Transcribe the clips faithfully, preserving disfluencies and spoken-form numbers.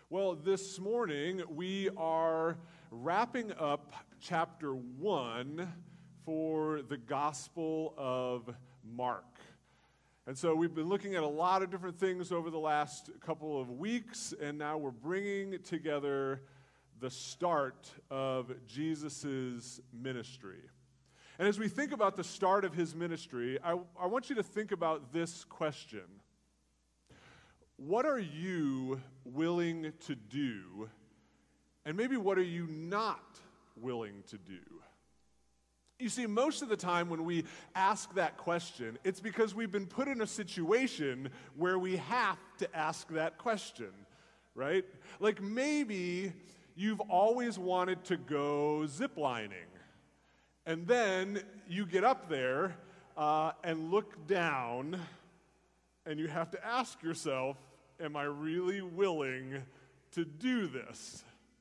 Well, this morning we are wrapping up chapter one for the Gospel of Mark. And so we've been looking at a lot of different things over the last couple of weeks, and now we're bringing together the start of Jesus' ministry. And as we think about the start of his ministry, I, I want you to think about this question. What are you willing to do, and maybe what are you not willing to do? You see, most of the time when we ask that question, it's because we've been put in a situation where we have to ask that question, right? Like maybe you've always wanted to go ziplining, and then you get up there uh, and look down, and you have to ask yourself, am I really willing to do this?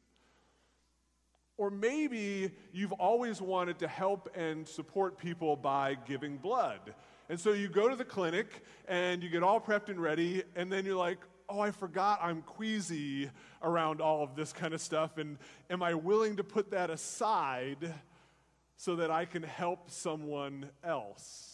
Or maybe you've always wanted to help and support people by giving blood. And so you go to the clinic and you get all prepped and ready, and then you're like, oh, I forgot I'm queasy around all of this kind of stuff, and am I willing to put that aside so that I can help someone else?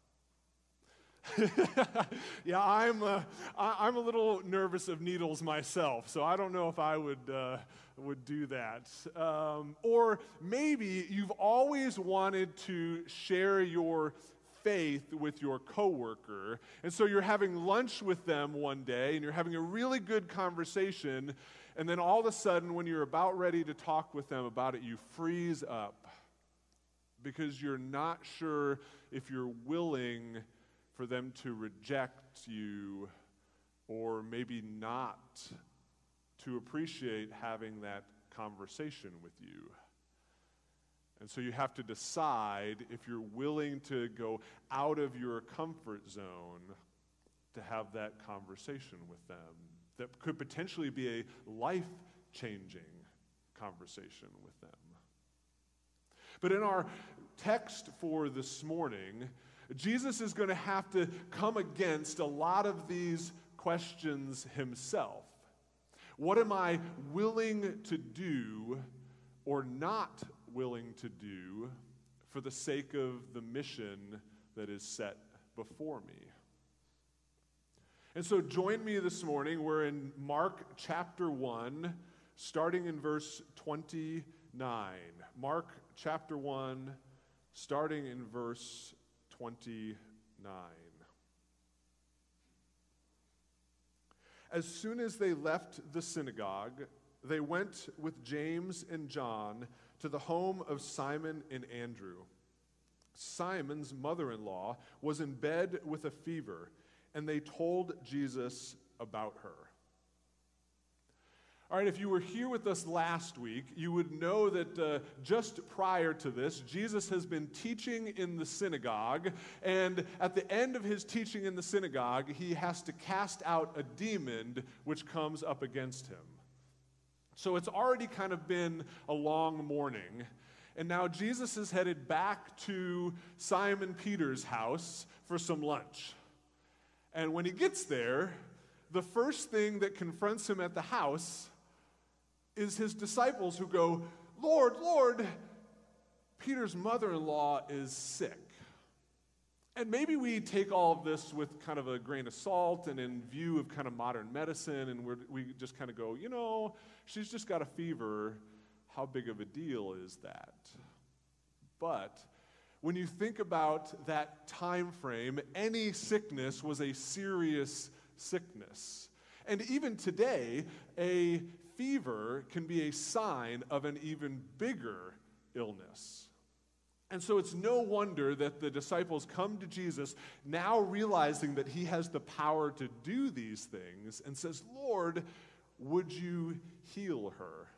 yeah, I'm uh, I, I'm a little nervous of needles myself, so I don't know if I would uh, would do that. Um, or maybe you've always wanted to share your faith with your coworker, and so you're having lunch with them one day, and you're having a really good conversation, and then all of a sudden, when you're about ready to talk with them about it, you freeze up because you're not sure if you're willing for them to reject you, or maybe not to appreciate having that conversation with you. And so you have to decide if you're willing to go out of your comfort zone to have that conversation with them. That could potentially be a life-changing conversation with them. But in our text for this morning, Jesus is going to have to come against a lot of these questions himself. What am I willing to do or not willing to do for the sake of the mission that is set before me? And so join me this morning. We're in Mark chapter one, starting in verse twenty-nine. Mark chapter one, starting in verse twenty-nine. As soon as they left the synagogue, they went with James and John to the home of Simon and Andrew. Simon's mother-in-law was in bed with a fever, and they told Jesus about her. All right, if you were here with us last week, you would know that uh, just prior to this, Jesus has been teaching in the synagogue, and at the end of his teaching in the synagogue, he has to cast out a demon which comes up against him. So it's already kind of been a long morning, and now Jesus is headed back to Simon Peter's house for some lunch. And when he gets there, the first thing that confronts him at the house is his disciples who go, Lord, Lord, Peter's mother-in-law is sick. And maybe we take all of this with kind of a grain of salt and in view of kind of modern medicine, and we're, we just kind of go, you know, she's just got a fever. How big of a deal is that? But when you think about that time frame, any sickness was a serious sickness. And even today, a fever can be a sign of an even bigger illness. And so it's no wonder that the disciples come to Jesus now realizing that he has the power to do these things and says, Lord, would you heal her?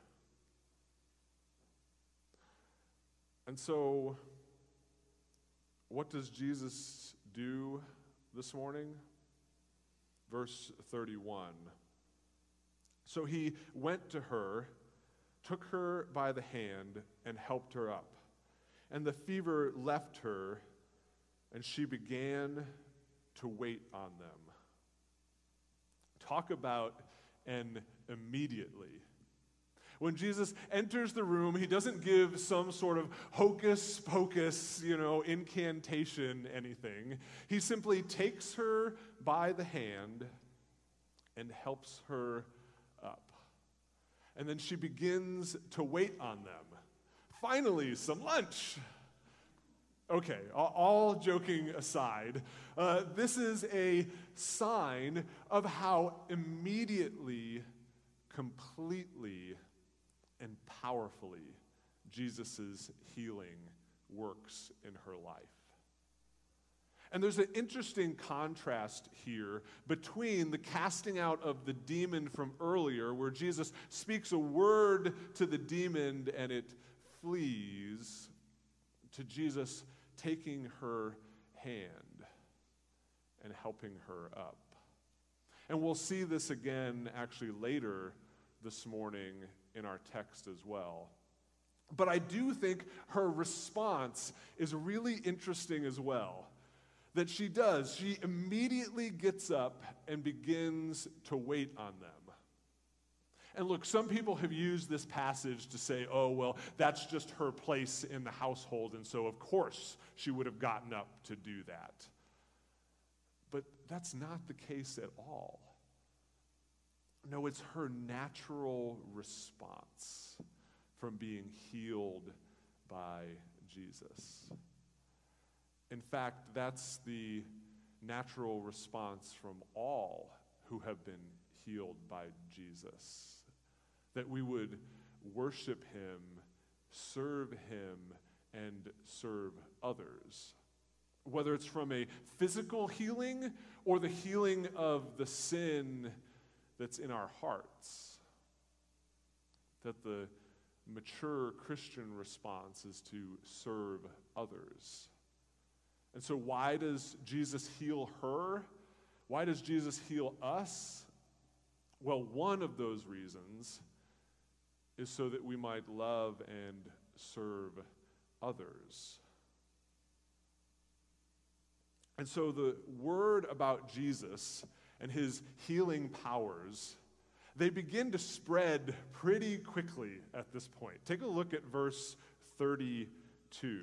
And so what does Jesus do this morning? Verse thirty-one. So he went to her, took her by the hand, and helped her up. And the fever left her, and she began to wait on them. Talk about and immediately. When Jesus enters the room, he doesn't give some sort of hocus pocus, you know, incantation, anything. He simply takes her by the hand and helps her up. And then she begins to wait on them. Finally, some lunch. Okay, all joking aside, uh, this is a sign of how immediately, completely, and powerfully Jesus' healing works in her life. And there's an interesting contrast here between the casting out of the demon from earlier, where Jesus speaks a word to the demon and it flees, to Jesus taking her hand and helping her up. And we'll see this again actually later this morning in our text as well. But I do think her response is really interesting as well. That she does. She immediately gets up and begins to wait on them. And look, some people have used this passage to say, oh, well, that's just her place in the household, and so of course she would have gotten up to do that. But that's not the case at all. No, it's her natural response from being healed by Jesus. In fact, that's the natural response from all who have been healed by Jesus. That we would worship him, serve him, and serve others. Whether it's from a physical healing or the healing of the sin that's in our hearts. That the mature Christian response is to serve others. And so why does Jesus heal her? Why does Jesus heal us? Well, one of those reasons is so that we might love and serve others. And so the word about Jesus and his healing powers, they begin to spread pretty quickly at this point. Take a look at verse thirty-two.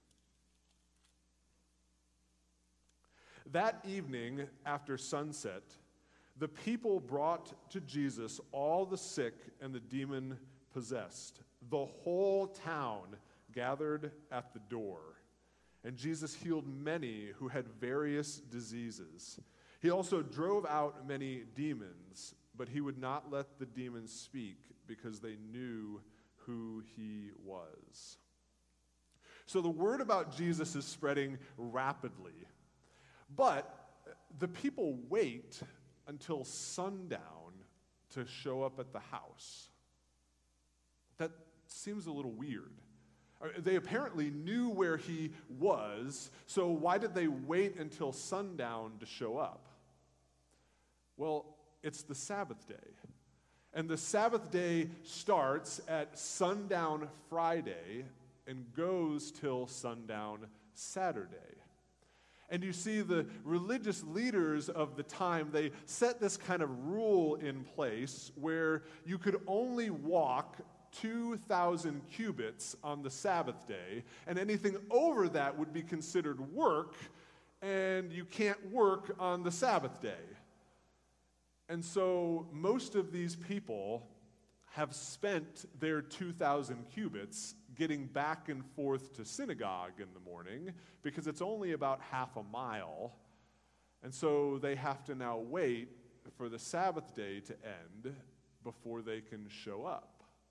That evening, after sunset, the people brought to Jesus all the sick and the demon-possessed. The whole town gathered at the door, and Jesus healed many who had various diseases. He also drove out many demons, but he would not let the demons speak because they knew who he was. So the word about Jesus is spreading rapidly, but the people wait until sundown to show up at the house. That seems a little weird. They apparently knew where he was, so why did they wait until sundown to show up? Well, it's the Sabbath day. And the Sabbath day starts at sundown Friday and goes till sundown Saturday. And you see the religious leaders of the time, they set this kind of rule in place where you could only walk two thousand cubits on the Sabbath day, and anything over that would be considered work, and you can't work on the Sabbath day. And so most of these people have spent their two thousand cubits getting back and forth to synagogue in the morning because it's only about half a mile. And so they have to now wait for the Sabbath day to end before they can show up.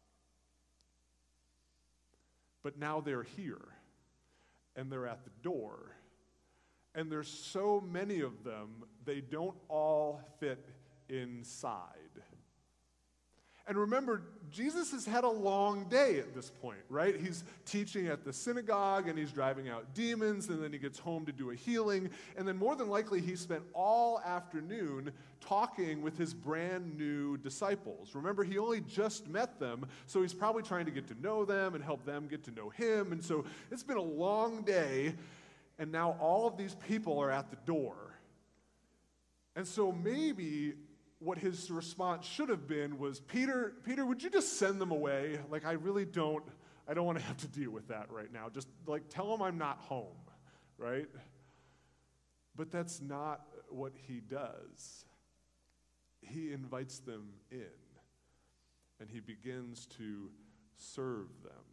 But now they're here, and they're at the door. And there's so many of them, they don't all fit inside. And remember, Jesus has had a long day at this point, right? He's teaching at the synagogue, and he's driving out demons, and then he gets home to do a healing, and then more than likely he spent all afternoon talking with his brand new disciples. Remember, he only just met them, so he's probably trying to get to know them and help them get to know him, and so it's been a long day, and now all of these people are at the door. And so maybe what his response should have been was, Peter, Peter, would you just send them away? Like, I really don't, I don't want to have to deal with that right now. Just, like, tell them I'm not home, right? But that's not what he does. He invites them in, and he begins to serve them.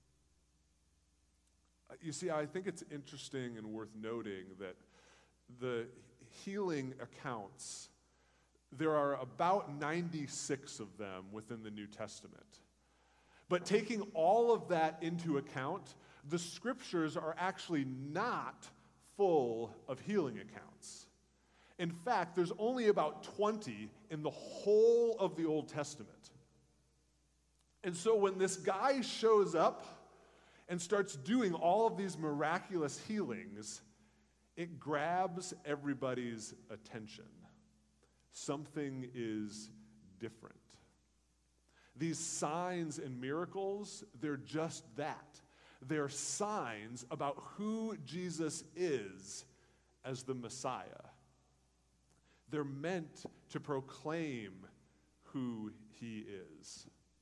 You see, I think it's interesting and worth noting that the healing accounts, there are about ninety-six of them within the New Testament. But taking all of that into account, the scriptures are actually not full of healing accounts. In fact, there's only about twenty in the whole of the Old Testament. And so when this guy shows up and starts doing all of these miraculous healings, it grabs everybody's attention. Something is different. These signs and miracles, they're just that. They're signs about who Jesus is as the Messiah. They're meant to proclaim who he is.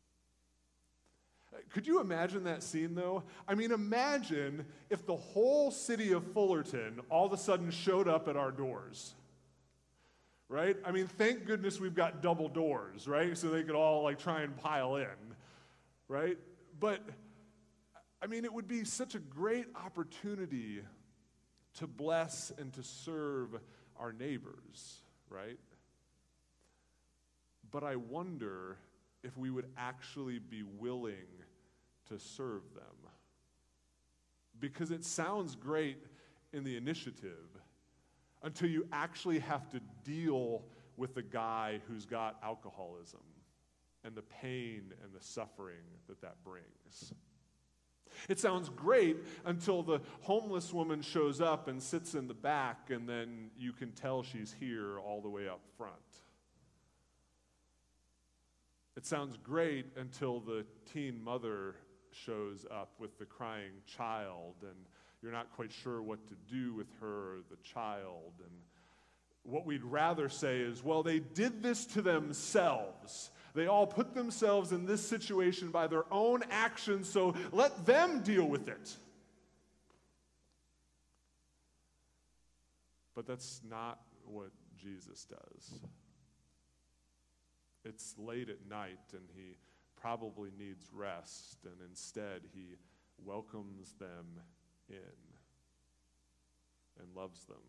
Could you imagine that scene, though? I mean, imagine if the whole city of Fullerton all of a sudden showed up at our doors, right? I mean, thank goodness we've got double doors, right? So they could all, like, try and pile in, right? But, I mean, it would be such a great opportunity to bless and to serve our neighbors, right? But I wonder if we would actually be willing to serve them. Because it sounds great in the initiative until you actually have to deal with the guy who's got alcoholism and the pain and the suffering that that brings. It sounds great until the homeless woman shows up and sits in the back, and then you can tell she's here all the way up front. It sounds great until the teen mother shows up with the crying child, and you're not quite sure what to do with her or the child. And what we'd rather say is, well, they did this to themselves. They all put themselves in this situation by their own actions, so let them deal with it. But that's not what Jesus does. It's late at night, and he probably needs rest, and instead he welcomes them in and loves them.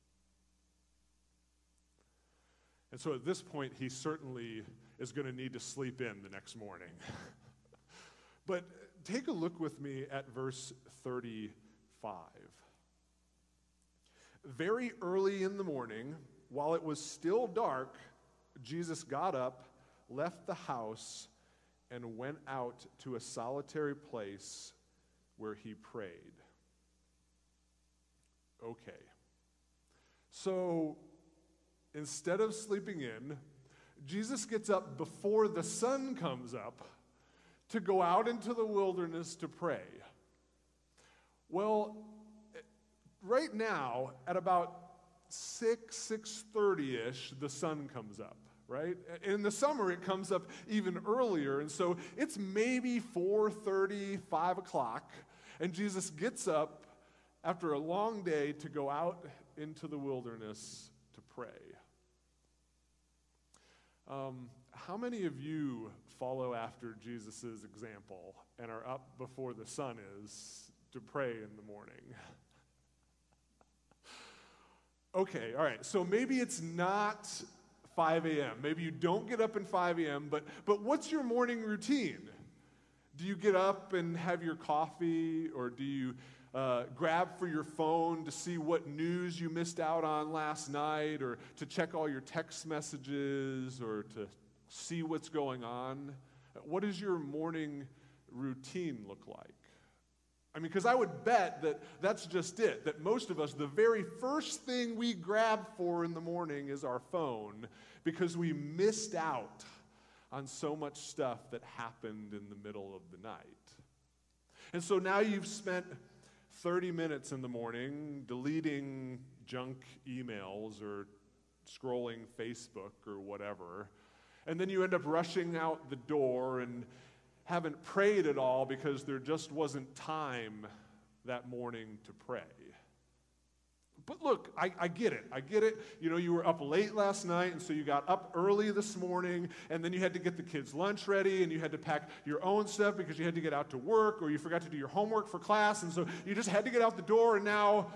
And so at this point, he certainly is going to need to sleep in the next morning. But take a look with me at verse thirty-five. Very early in the morning, while it was still dark, Jesus got up, left the house, and went out to a solitary place where he prayed. Okay. So, instead of sleeping in, Jesus gets up before the sun comes up to go out into the wilderness to pray. Well, right now, at about six, six thirty-ish, the sun comes up, right? In the summer, it comes up even earlier, and so it's maybe four thirty, five o'clock, and Jesus gets up after a long day to go out into the wilderness to pray. Um, how many of you follow after Jesus' example and are up before the sun is to pray in the morning? Okay, all right, so maybe it's not five a.m. Maybe you don't get up at five a.m., but, but what's your morning routine? Do you get up and have your coffee, or do you uh, grab for your phone to see what news you missed out on last night, or to check all your text messages, or to see what's going on? What does your morning routine look like? I mean, because I would bet that that's just it, that most of us, the very first thing we grab for in the morning is our phone, because we missed out on so much stuff that happened in the middle of the night. And so now you've spent thirty minutes in the morning deleting junk emails or scrolling Facebook or whatever. And then you end up rushing out the door and haven't prayed at all because there just wasn't time that morning to pray. But look, I, I get it. I get it. You know, you were up late last night, and so you got up early this morning, and then you had to get the kids' lunch ready, and you had to pack your own stuff because you had to get out to work, or you forgot to do your homework for class, and so you just had to get out the door, and now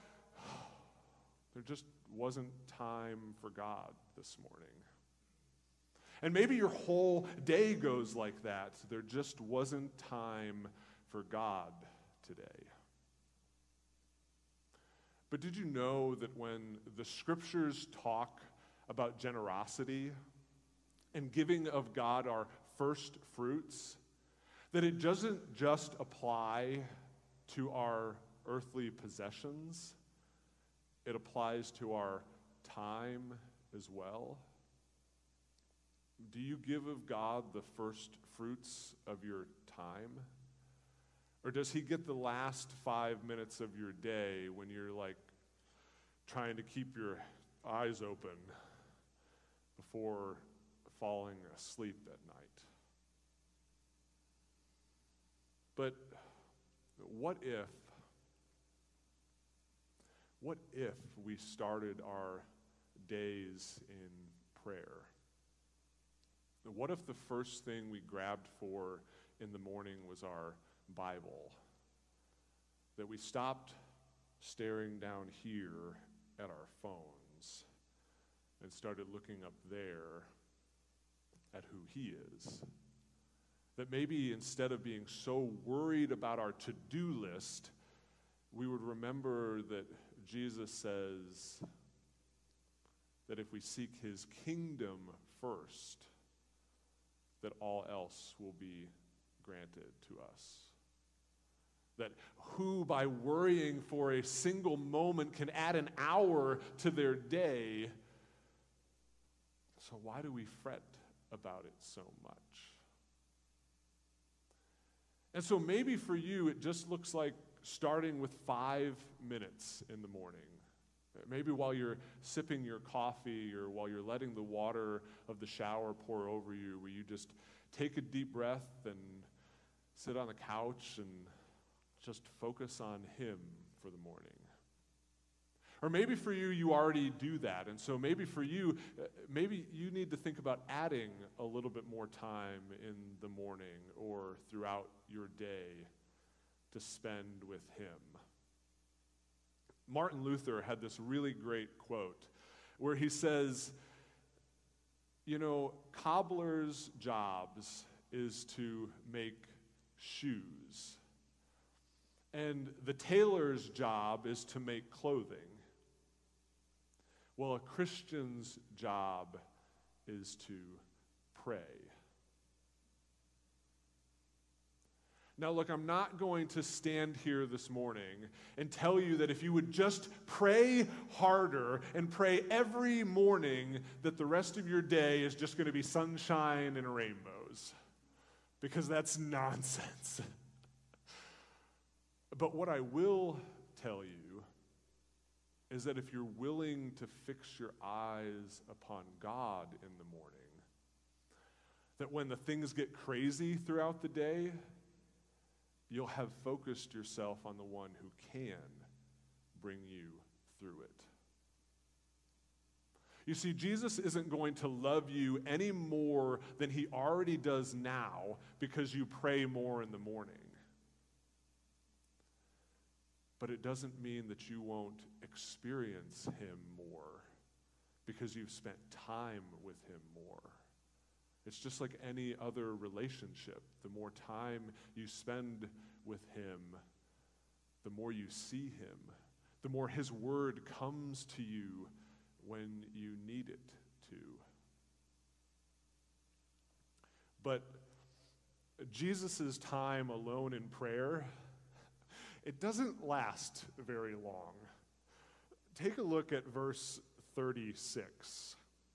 there just wasn't time for God this morning. And maybe your whole day goes like that. There just wasn't time for God today. But did you know that when the scriptures talk about generosity and giving of God our first fruits, that it doesn't just apply to our earthly possessions, it applies to our time as well? Do you give of God the first fruits of your time? Or does he get the last five minutes of your day when you're like trying to keep your eyes open before falling asleep at night? But what if, what if we started our days in prayer? What if the first thing we grabbed for in the morning was our Bible? That we stopped staring down here at our phones and started looking up there at who he is? That maybe instead of being so worried about our to-do list, we would remember that Jesus says that if we seek his kingdom first, that all else will be granted to us. That who, by worrying for a single moment, can add an hour to their day. So why do we fret about it so much? And so maybe for you, it just looks like starting with five minutes in the morning. Maybe while you're sipping your coffee or while you're letting the water of the shower pour over you, where you just take a deep breath and sit on the couch and just focus on him for the morning. Or maybe for you, you already do that. And so maybe for you, maybe you need to think about adding a little bit more time in the morning or throughout your day to spend with him. Martin Luther had this really great quote where he says, you know, cobblers' jobs is to make shoes, and the tailor's job is to make clothing. Well, a Christian's job is to pray. Now, look, I'm not going to stand here this morning and tell you that if you would just pray harder and pray every morning, that the rest of your day is just going to be sunshine and rainbows, because that's nonsense. But what I will tell you is that if you're willing to fix your eyes upon God in the morning, that when the things get crazy throughout the day, you'll have focused yourself on the one who can bring you through it. You see, Jesus isn't going to love you any more than he already does now because you pray more in the morning. But it doesn't mean that you won't experience him more because you've spent time with him more. It's just like any other relationship. The more time you spend with him, the more you see him, the more his word comes to you when you need it to. But Jesus' time alone in prayer, it doesn't last very long. Take a look at verse thirty-six.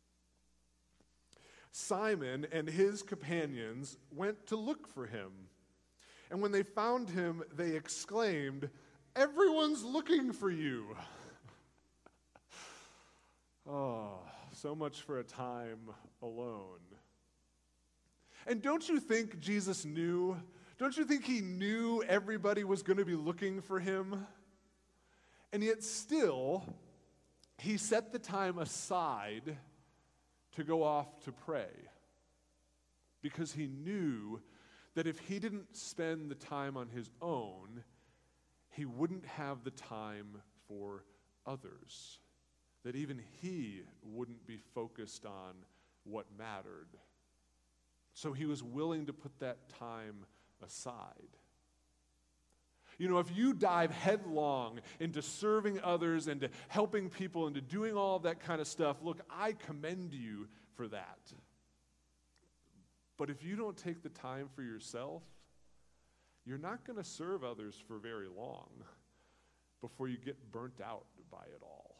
Simon and his companions went to look for him. And when they found him, they exclaimed, "Everyone's looking for you." Oh, so much for a time alone. And don't you think Jesus knew? Don't you think he knew everybody was going to be looking for him? And yet still, he set the time aside to go off to pray. Because he knew that if he didn't spend the time on his own, he wouldn't have the time for others. That even he wouldn't be focused on what mattered. So he was willing to put that time aside. You know, if you dive headlong into serving others and to helping people and to doing all of that kind of stuff, look, I commend you for that. But if you don't take the time for yourself, you're not going to serve others for very long before you get burnt out by it all.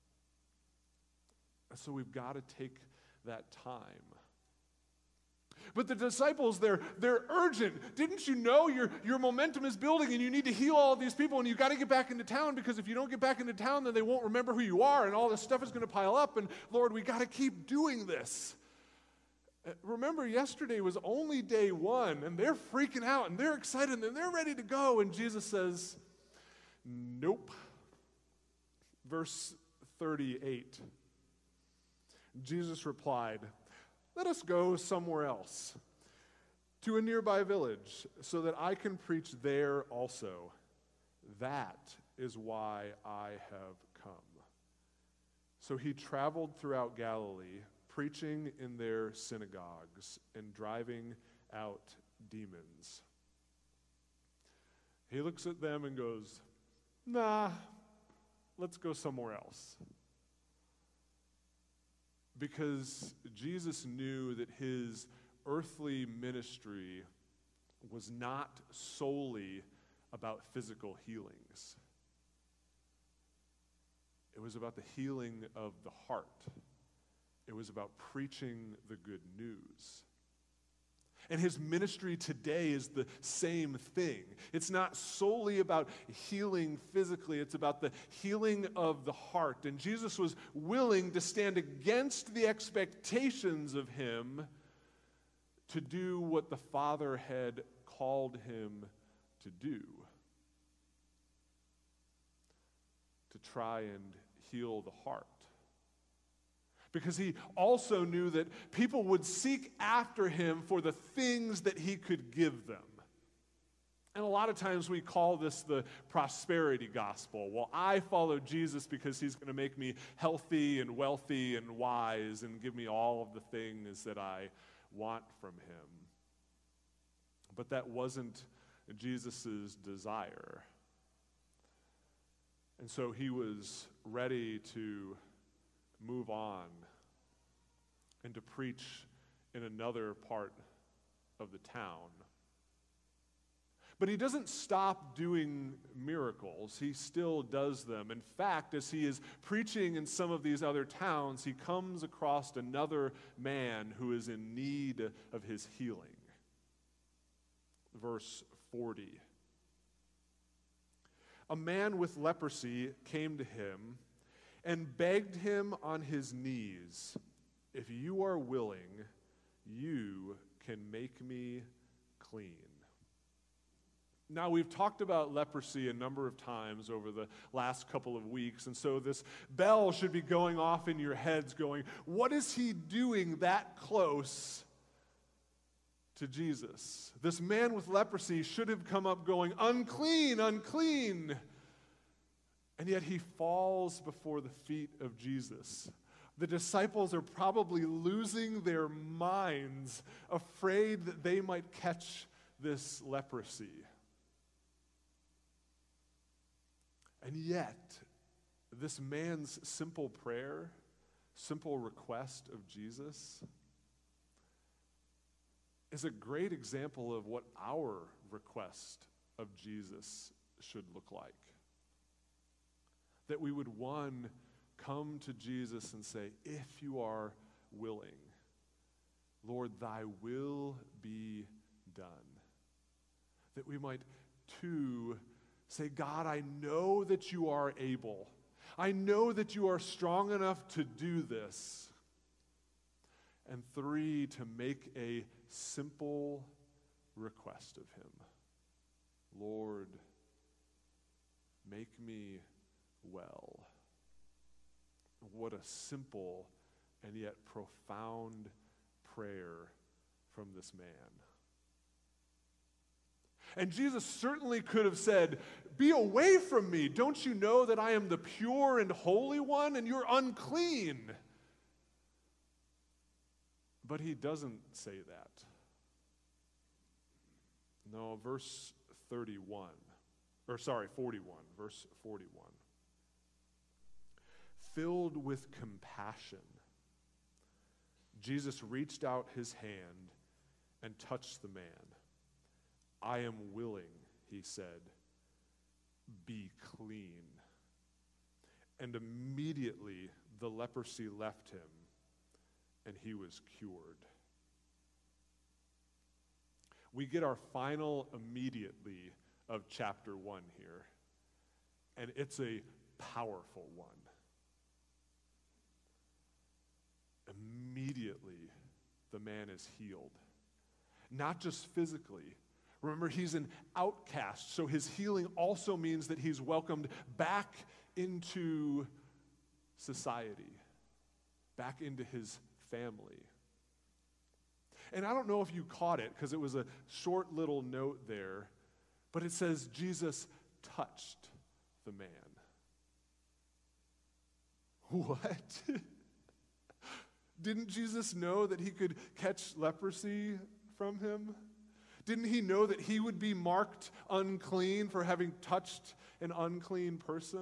So we've got to take that time. But the disciples, they're, they're urgent. Didn't you know your, your momentum is building and you need to heal all of these people and you've got to get back into town, because if you don't get back into town, then they won't remember who you are and all this stuff is going to pile up. And Lord, we got to keep doing this. Remember, yesterday was only day one and they're freaking out and they're excited and they're ready to go. And Jesus says, nope. Verse thirty-eight. Jesus replied, let us go somewhere else, to a nearby village, so that I can preach there also. That is why I have come. So he traveled throughout Galilee, preaching in their synagogues and driving out demons. He looks at them and goes, nah, let's go somewhere else. Because Jesus knew that his earthly ministry was not solely about physical healings. It was about the healing of the heart. It was about preaching the good news. And his ministry today is the same thing. It's not solely about healing physically. It's about the healing of the heart. And Jesus was willing to stand against the expectations of him to do what the Father had called him to do. To try and heal the heart. Because he also knew that people would seek after him for the things that he could give them. And a lot of times we call this the prosperity gospel. Well, I follow Jesus because he's going to make me healthy and wealthy and wise and give me all of the things that I want from him. But that wasn't Jesus' desire. And so he was ready to move on and to preach in another part of the town. But he doesn't stop doing miracles. He still does them. In fact, as he is preaching in some of these other towns, he comes across another man who is in need of his healing. Verse forty. A man with leprosy came to him and begged him on his knees, if you are willing, you can make me clean. Now, we've talked about leprosy a number of times over the last couple of weeks, and so this bell should be going off in your heads going, what is he doing that close to Jesus? This man with leprosy should have come up going, unclean, unclean. And yet he falls before the feet of Jesus. The disciples are probably losing their minds, afraid that they might catch this leprosy. And yet, this man's simple prayer, simple request of Jesus, is a great example of what our request of Jesus should look like. That we would, one, come to Jesus and say, if you are willing, Lord, thy will be done. That we might, two, say, God, I know that you are able. I know that you are strong enough to do this. And three, to make a simple request of him. Lord, make me well. What a simple and yet profound prayer from this man. And Jesus certainly could have said, be away from me. Don't you know that I am the pure and holy one and you're unclean? But he doesn't say that. No, verse thirty-one, or sorry, forty-one, verse forty-one. Filled with compassion, Jesus reached out his hand and touched the man. I am willing, he said, be clean. And immediately the leprosy left him, and he was cured. We get our final immediately of chapter one here, and it's a powerful one. Immediately, the man is healed. Not just physically. Remember, he's an outcast, so his healing also means that he's welcomed back into society, back into his family. And I don't know if you caught it, because it was a short little note there, but it says Jesus touched the man. What? Didn't Jesus know that he could catch leprosy from him? Didn't he know that he would be marked unclean for having touched an unclean person?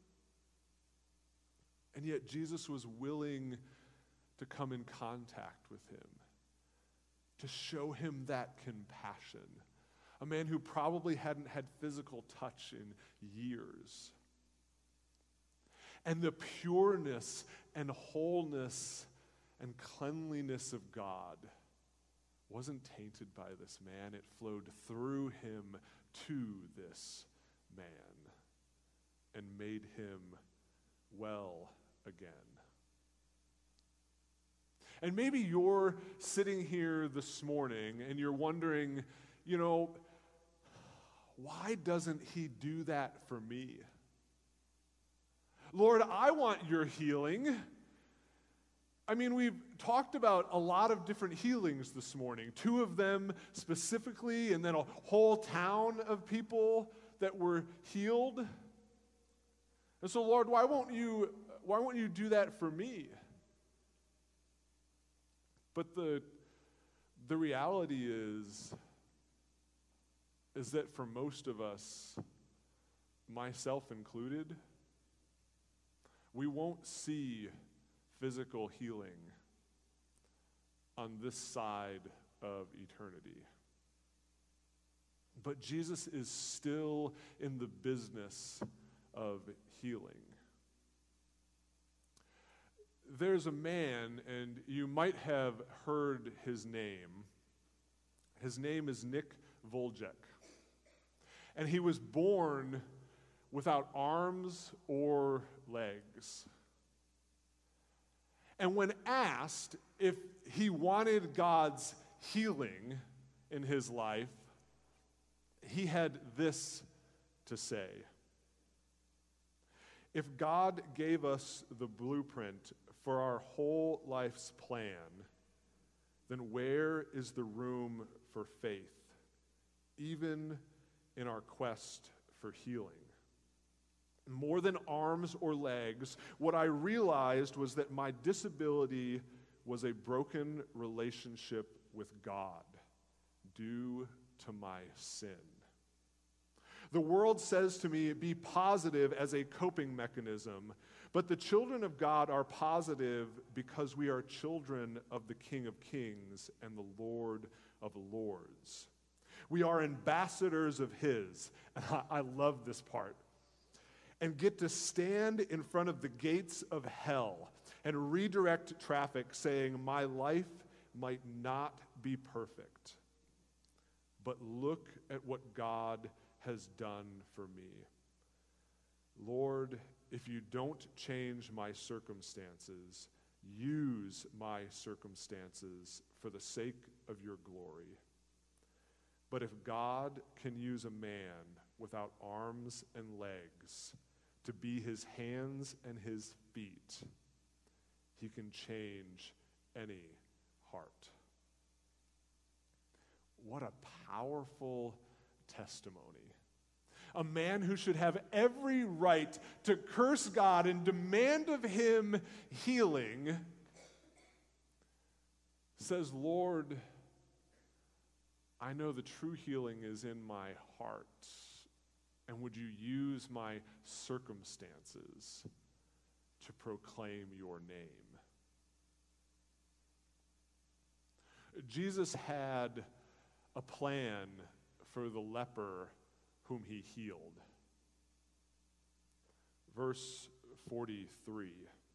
And yet Jesus was willing to come in contact with him, to show him that compassion. A man who probably hadn't had physical touch in years. And the pureness and wholeness and cleanliness of God wasn't tainted by this man. It flowed through him to this man and made him well again. And maybe you're sitting here this morning and you're wondering, you know, why doesn't he do that for me? Lord, I want your healing. I mean, we've talked about a lot of different healings this morning, two of them specifically, and then a whole town of people that were healed. And so, Lord, why won't you, why won't you do that for me? But the, the reality is, is that for most of us, myself included, we won't see physical healing on this side of eternity. But Jesus is still in the business of healing. There's a man, and you might have heard his name. His name is Nick Vujicic. And he was born without arms or legs. And when asked if he wanted God's healing in his life, he had this to say. If God gave us the blueprint for our whole life's plan, then where is the room for faith, even in our quest for healing? More than arms or legs, what I realized was that my disability was a broken relationship with God due to my sin. The world says to me, be positive as a coping mechanism, but the children of God are positive because we are children of the King of Kings and the Lord of Lords. We are ambassadors of His, and I, I love this part, and get to stand in front of the gates of hell and redirect traffic saying, my life might not be perfect, but look at what God has done for me. Lord, if you don't change my circumstances, use my circumstances for the sake of your glory. But if God can use a man without arms and legs to be his hands and his feet, he can change any heart. What a powerful testimony. A man who should have every right to curse God and demand of him healing says, Lord, I know the true healing is in my heart, and would you use my circumstances to proclaim your name? Jesus had a plan for the leper whom he healed. Verse forty-three.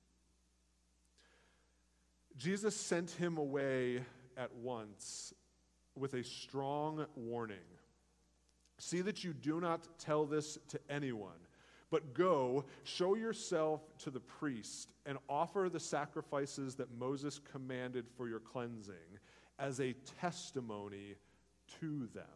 Jesus sent him away at once with a strong warning. See that you do not tell this to anyone, but go, show yourself to the priest, and offer the sacrifices that Moses commanded for your cleansing as a testimony to them.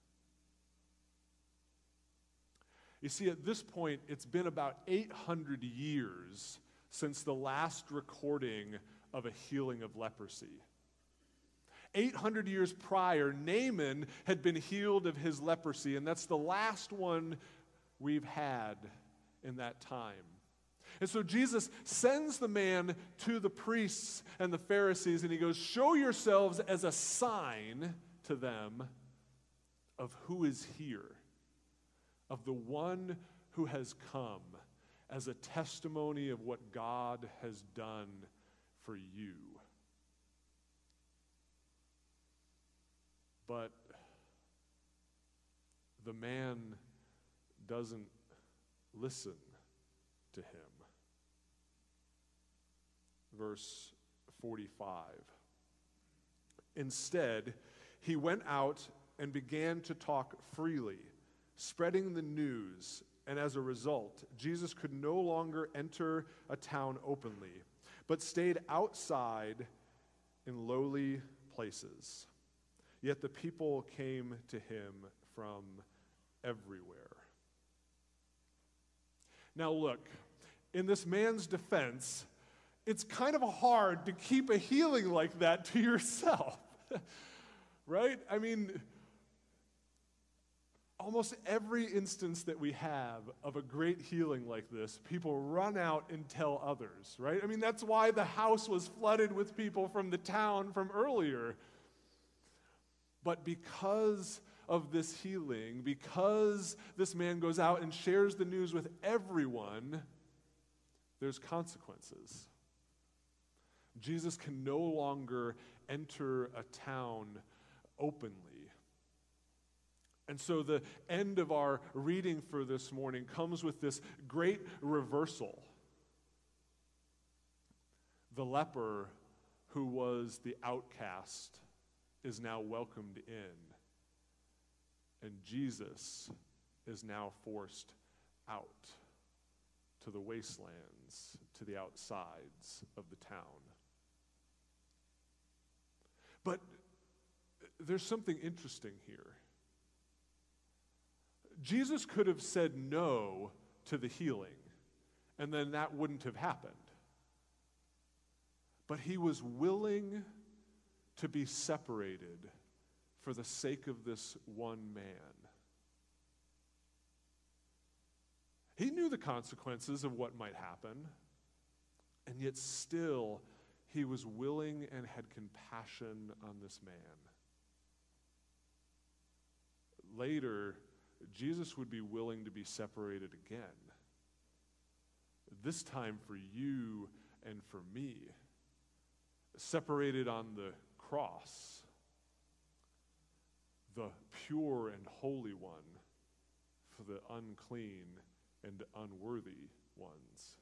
You see, at this point, it's been about eight hundred years since the last recording of a healing of leprosy. eight hundred years prior, Naaman had been healed of his leprosy, and that's the last one we've had in that time. And so Jesus sends the man to the priests and the Pharisees, and he goes, show yourselves as a sign to them of who is here, of the one who has come, as a testimony of what God has done for you. But the man doesn't listen to him. Verse forty-five. Instead, he went out and began to talk freely, spreading the news, and as a result, Jesus could no longer enter a town openly, but stayed outside in lowly places. Yet the people came to him from everywhere. Now look, in this man's defense, it's kind of hard to keep a healing like that to yourself, right? I mean, almost every instance that we have of a great healing like this, people run out and tell others, right? I mean, that's why the house was flooded with people from the town from earlier. But because of this healing, because this man goes out and shares the news with everyone, there's consequences. Jesus can no longer enter a town openly. And so the end of our reading for this morning comes with this great reversal. The leper who was the outcast is now welcomed in, and Jesus is now forced out to the wastelands, to the outsides of the town. But there's something interesting here. Jesus could have said no to the healing, and then that wouldn't have happened. But he was willing to be separated for the sake of this one man. He knew the consequences of what might happen, and yet still he was willing and had compassion on this man. Later, Jesus would be willing to be separated again, this time for you and for me, separated on the cross, the pure and holy one for the unclean and unworthy ones.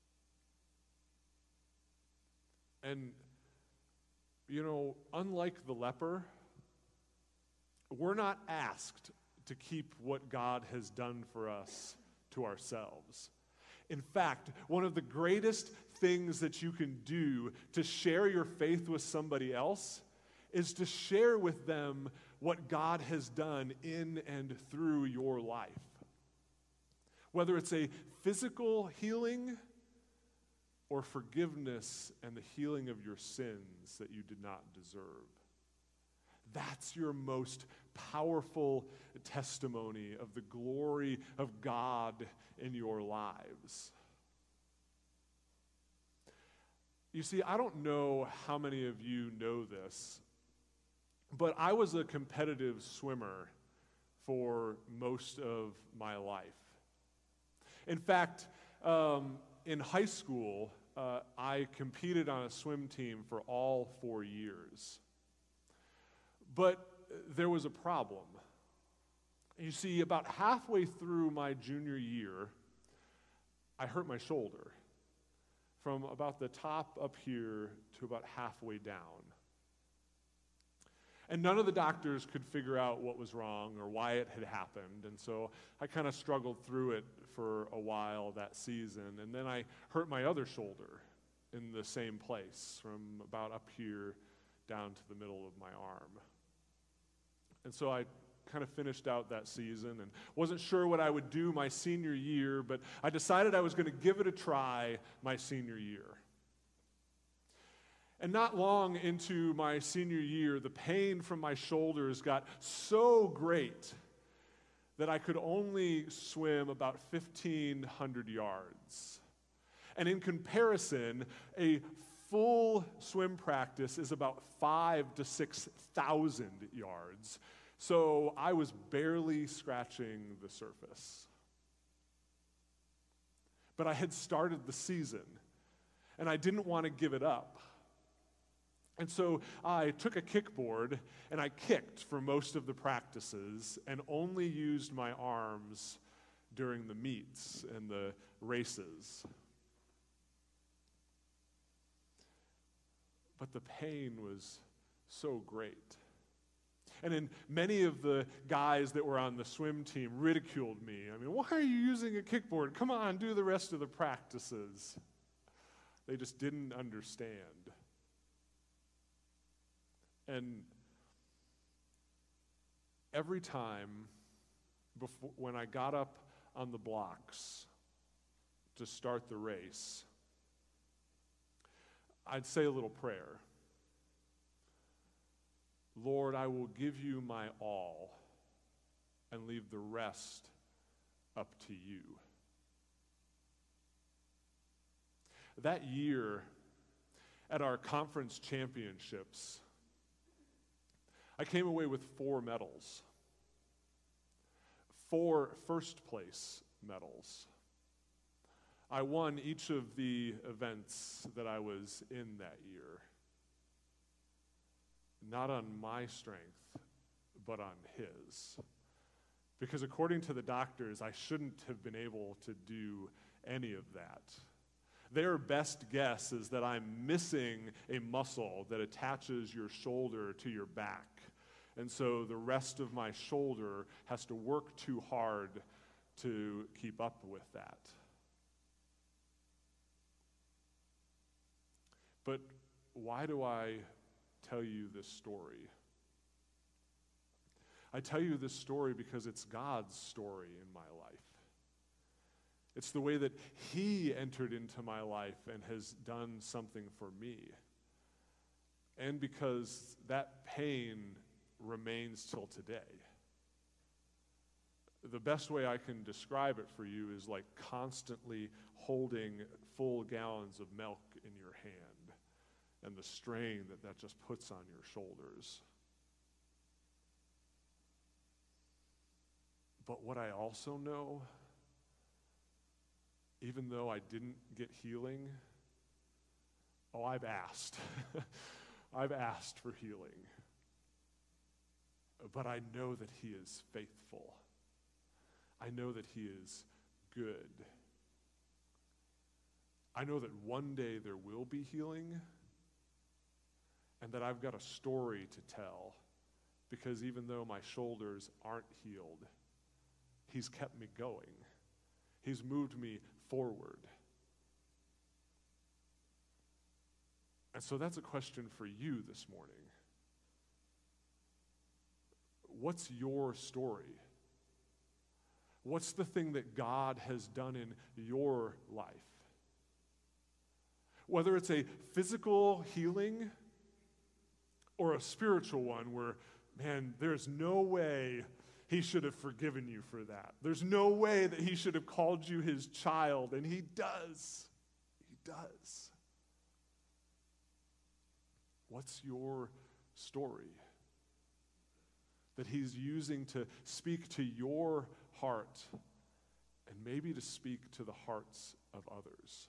And, you know, unlike the leper, we're not asked to keep what God has done for us to ourselves. In fact, one of the greatest things that you can do to share your faith with somebody else is to share with them what God has done in and through your life. Whether it's a physical healing or forgiveness and the healing of your sins that you did not deserve. That's your most powerful testimony of the glory of God in your lives. You see, I don't know how many of you know this, but I was a competitive swimmer for most of my life. In fact, um, in high school, uh, I competed on a swim team for all four years. But there was a problem. You see, about halfway through my junior year, I hurt my shoulder from about the top up here to about halfway down. And none of the doctors could figure out what was wrong or why it had happened. And so I kind of struggled through it for a while that season. And then I hurt my other shoulder in the same place from about up here down to the middle of my arm. And so I kind of finished out that season and wasn't sure what I would do my senior year, but I decided I was going to give it a try my senior year. And not long into my senior year, the pain from my shoulders got so great that I could only swim about fifteen hundred yards. And in comparison, a full swim practice is about five to six thousand yards. So I was barely scratching the surface. But I had started the season, and I didn't want to give it up. And so I took a kickboard, and I kicked for most of the practices, and only used my arms during the meets and the races. But the pain was so great. And then many of the guys that were on the swim team ridiculed me. I mean, why are you using a kickboard? Come on, do the rest of the practices. They just didn't understand. And every time before, when I got up on the blocks to start the race, I'd say a little prayer. Lord, I will give you my all and leave the rest up to you. That year at our conference championships, I came away with four medals, four first place medals. I won each of the events that I was in that year. Not on my strength, but on his. Because according to the doctors, I shouldn't have been able to do any of that. Their best guess is that I'm missing a muscle that attaches your shoulder to your back. And so the rest of my shoulder has to work too hard to keep up with that. But why do I tell you this story? I tell you this story because it's God's story in my life. It's the way that He entered into my life and has done something for me. And because that pain remains till today. The best way I can describe it for you is like constantly holding full gallons of milk in your hand and the strain that that just puts on your shoulders. But what I also know, even though I didn't get healing, oh, I've asked. I've asked for healing. But I know that He is faithful. I know that He is good. I know that one day there will be healing, and that I've got a story to tell, because even though my shoulders aren't healed, He's kept me going. He's moved me forward? And so that's a question for you this morning. What's your story? What's the thing that God has done in your life? Whether it's a physical healing or a spiritual one where, man, there's no way he should have forgiven you for that. There's no way that he should have called you his child, and he does. He does. What's your story that he's using to speak to your heart and maybe to speak to the hearts of others?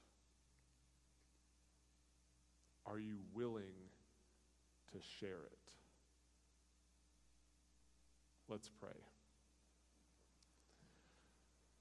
Are you willing to share it? Let's pray.